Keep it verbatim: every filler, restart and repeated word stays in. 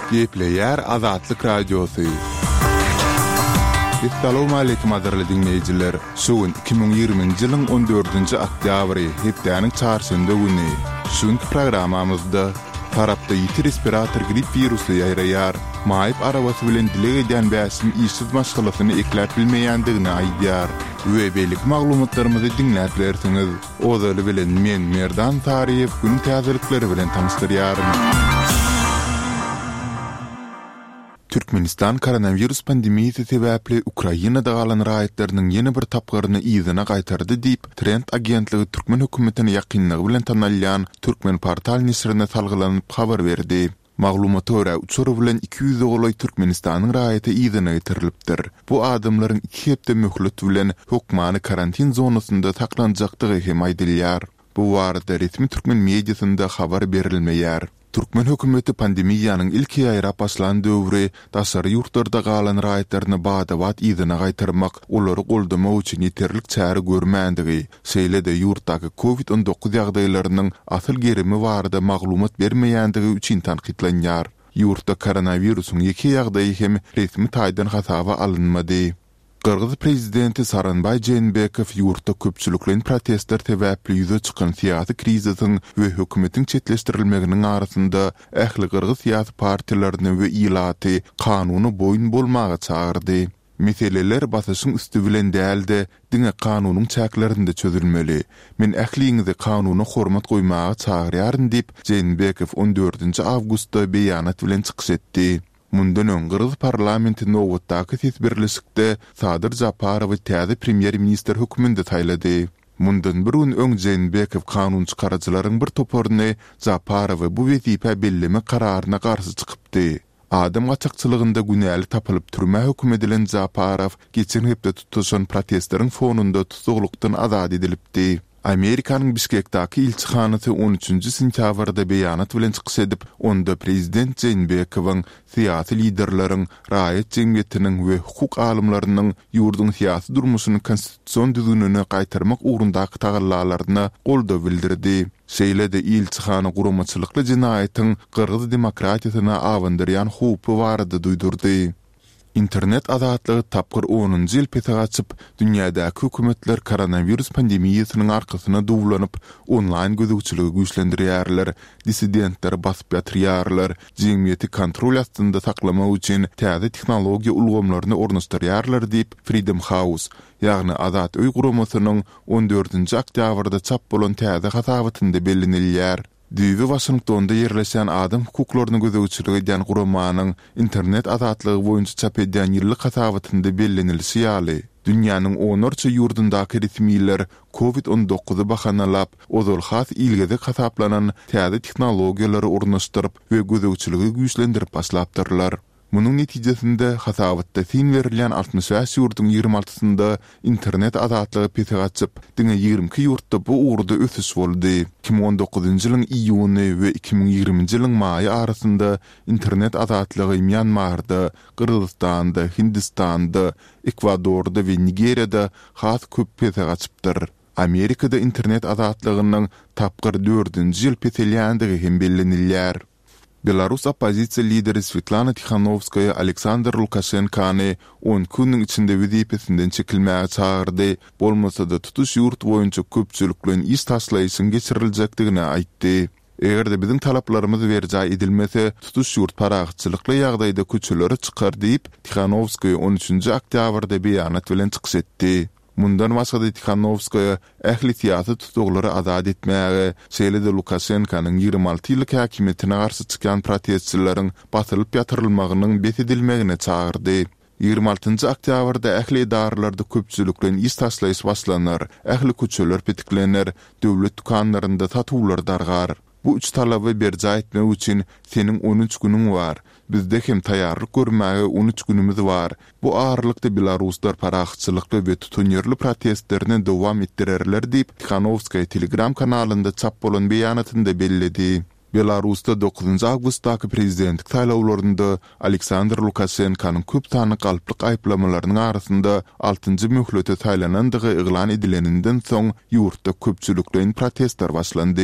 Gepleyer Azatlyk Radiosu. Assalamu alaykum adarly dinleyijiler. Şuň iki ming ýigrimiji ýylyň on dördünji oktýabry hepdeniň çarşamba güni. Şuň programamyzda tarapda ýiti respirator grip virusy ýaýraýar. Maýyp arabasy bilen dile eden bäsim işsiz maşgalasyny ekläp bilmeýändigini aýdýar. Öbelik maglumatlarymyzy dinläp bersiňiz. Ozaly bilen men Merdan Tariýew gün täzelikleri bilen tanışdyrýarym. Türkmenistan koronavirus pandemiyasi sebäpli Ukrainada galan raýatlarynyň ýeni bir tapgaryny ýygyna gaýtardy diýip Trend agentligi Türkmen hökümetine ýakynlygy bilen tanalýan Türkmen portal nisrine salgylanyp habar berdi. Maglumata görä uçur bilen iki yüz ogly Türkmenistanyň raýaty ýygyna getirilipdir. Bu adamlaryň iki hepde möhlet bilen hökmany karantin zonasynda saklanjakdygy hem aýdylýar. Bu barada resmi Türkmen mediasynda habar berilmeýär. Türkmen hökümeti pandemiýanyň ilk ýaýra başlan döwri daşary ýurtlarda galan raýatlaryny bada-bad ýygyna gaýtarmak, olary goldamak üçin ýeterlik çäre görmänligi, şeýle-de ýurtdaky covid on dokuz ýagdaýlarynyň asyl gerimi barada maglumat bermeýändigi üçin tanqidlenýär. Ýurtda koronawirusyň iki ýagdaýy hem resmi taýdan hasaba alynmady. Qırgız prezidenti Saranbay Jeenbekow ýurtda köpçüliklen protestler sebäpli ýüze çykan syýasy kriziň we hökümetin çetleşdirilmeginiň arasynda ähli Qırgız syýasy partiýalaryny we ýylaty kanuny boýun bolmagy çağırdy. Meseleler basyşyň üstü bilen däldi, diňe kanunyň çäklerinde çözülmeli. Men ähliňizi kanuny hormat goýmagy çağırýaryn diýip Jeenbekow on dördünji awgustda beýanat bilen çykyş etdi. Mundan öň Qırgız parlamenti Nowatdaky sesbirleşikde Sadyr Japarowy täze premier minister höküminde taýlady. Mundan bir gün öň Jeenbekow kanun çykarjylaryň bir toparyny Japarowy bu wezipe belleme kararyna garşy çykypdy. Adam açykçylygynda günälik tapylyp türme höküm edilen Japarow geçen hepde tutuşan protestleriň fonunda tutuklukdan azad edilipdi. Amerikanyň Bişkekdäki ilçihanasy on üçünji sentýabrda beýanat bilen çykyş edip, onda prezident Jeenbekowyň syýasy liderleriň, raýat jemgyýetiniň we hukuk alymlarynyň ýurdun syýasy durmuşyny konstitusiýon düzgününe gaýtarmak ugrundaky tagallalaryna golda bildirdi. Şeýle-de ilçihana guramaçylykly jinaýatyň Qırgız demokratiýasyna awandyrýan hupy barada duýdurdy. İnternet azatlygy tapgır onunji ýyl pete gaçyp, dünýädäki hökümetler koronavirus pandemiýasynyň arkasyna dowlanyp, onlaýn gözegçiligi güýçlendirýärler, dissidentler basyp ýatyrýarlar, jemgyýeti kontrol astynda saklamak üçin täze tehnologiýa ulgamlaryny ornaşdyrýarlar diýip Freedom House, ýagny Azat öý guramasynyň on dördünji oktýabrda çap bolan täze hasabatynda bellenilýär. Düýbi Washingtonda ýerleşen adam hukuklaryny gözegçiligi edýän guramanyň internet azatlygy boýunça çap edýän ýyllyk hasabatynda bellenilýär ýaly. Dünýäniň onarça ýurdundaky resmiler covid on dokuzy bahanalap, ozal has ilgede hasaplanan täze tehnologiýalary ornaşdyryp we gözegçiligi güýçlendirip başlapdyrlar. Munyň netijesinde hasabatda fin berilýän altmış beş ýurdun ýygrimi altysynda internet azatlygy pete gaçyp, diňe ýygrimi iki ýurtda bu urda ösüş boldy. iki ming on dokuzunji ýylyň iýuny we iki ming ýigriminji ýylyň maýy arasynda internet azatlygy Myanmarda, Kırgızstanda, Hindistanda, Ekwadorda we Nigeriýada has köp pete gaçypdyr. Amerikada internet azatlygynyň tapgyr dördünji ýyl petelýändigi hem bellenilýär. Belarus opozisiýa lideri Svetlana Tikhanovskaya Aleksandr Lukashenkany on günniň içinde wezipesinden çekilmäge çağırdy, bolmasa-da tutuş ýurt boýunça köpçüliklen iş taşlaýysyň geçiriljekdigini aýtdy. Egerde biziň talaplarymyz berjä edilmese, tutuş ýurt paragçylykly ýagdaýda köçelere çykar diýip Tikhanovskaya on üçünji oktýabrda beýanat bilen çykyş etdi. Mundan başga Tikhanovskaya ähli syýasy tutuklary azad etmäge, şeýle-de Lukashenkanyň ýygrimi alty ýyllyk häkimetine garşy çykan protestçilerin batylyp ýatyrylmagynyň betedilmegine çağırdy. ýygrimi altynjy oktýabrda ähli idaralarda köpçüliklen iş taşlaýys başlanar, ähli köçeler petiklenler, döwlet dukanlarynda satywlar dargar. Bu üç talaby berjä etmek üçin seniň on üç günüň bar. Bizde hem taýýarlyk görmäge on üç günimiz bar. Bu ağırlykda Belaruslar paragçylykly we tutunýarly protestlerini dowam etdirerler diýip Tikhanovskaya Telegram kanalynda çap bolan beýanatynda belledi. Belarusda dokuzunji awgustdaky prezidentlik taýlawlarynda Aleksandr Lukashenkanyň köp sany galplyk aýplamalarynyň arasynda altynjy möhlete taýlanandygy eglan edileninden soň ýurtda köpçüliklen protestler başlandy.